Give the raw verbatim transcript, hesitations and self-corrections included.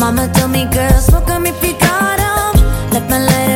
Mama told me, girl, smoke 'em if you got 'em. Left my letter